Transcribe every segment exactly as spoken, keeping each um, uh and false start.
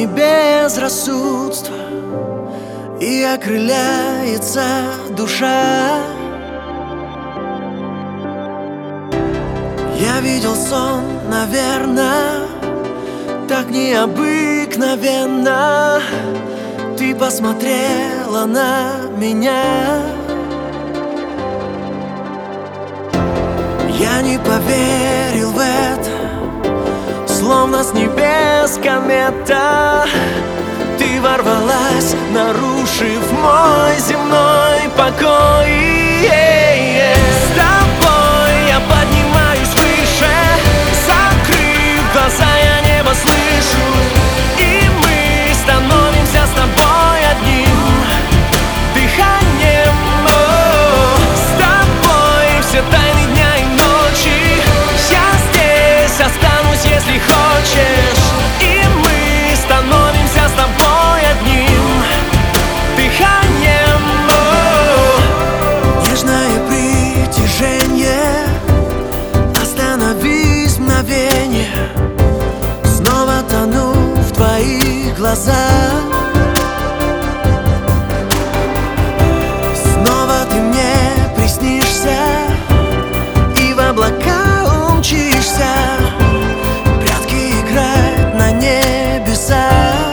нами безрассудство, и окрыляется душа. Я видел сон, наверное, так необыкновенно. Ты посмотрела на меня. Я не поверил в это, словно с небес комета. Ты ворвалась, нарушив мой земной покой. С тобой я поднимаюсь выше, закрыв глаза, я небо слышу. И мы становимся с тобой одним дыханием. О, с тобой все тайны дня и ночи. Я здесь останусь, если хочешь. И мы становимся с тобой одним дыханием. О, нежное притяжение, остановись мгновение. Снова тону в твоих глазах. Снова ты мне приснишься, и в облака умчишься. Прятки играют на небесах.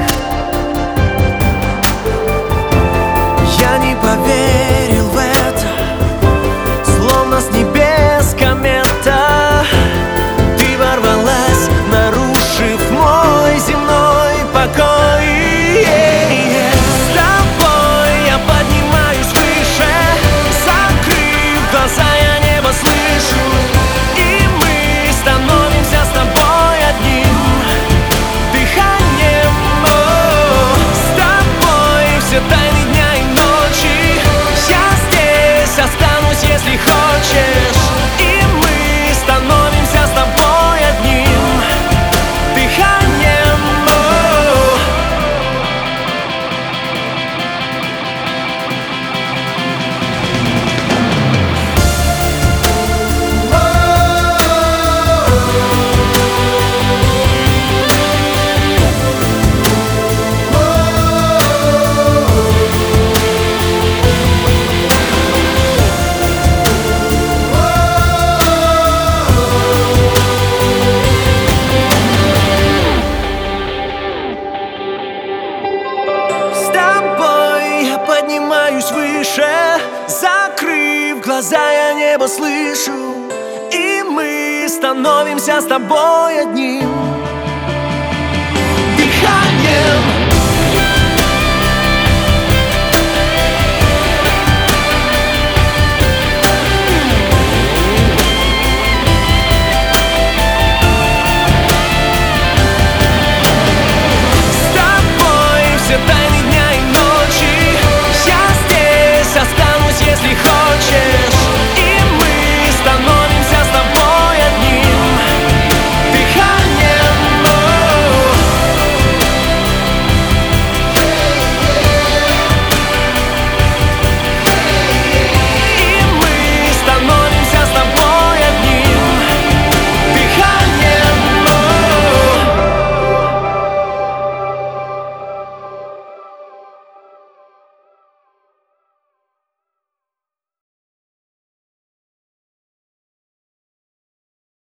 Я не поверил в это, словно с небес комета. Ты ворвалась, нарушив мой земной покой. С тобой я поднимаюсь выше, закрыв глаза, я небо слышу. И мы становимся с тобой одним дыханием. О, с тобой все тайны дня и ночи. Я здесь останусь, если хочешь. И мы становимся с тобой одним дыханием. О, с тобой я поднимаюсь выше, закрыв глаза, я небо слышу. И мы становимся с тобой одним дыханием. С тобой все тайны дня и ночи. Я здесь останусь, если хочешь.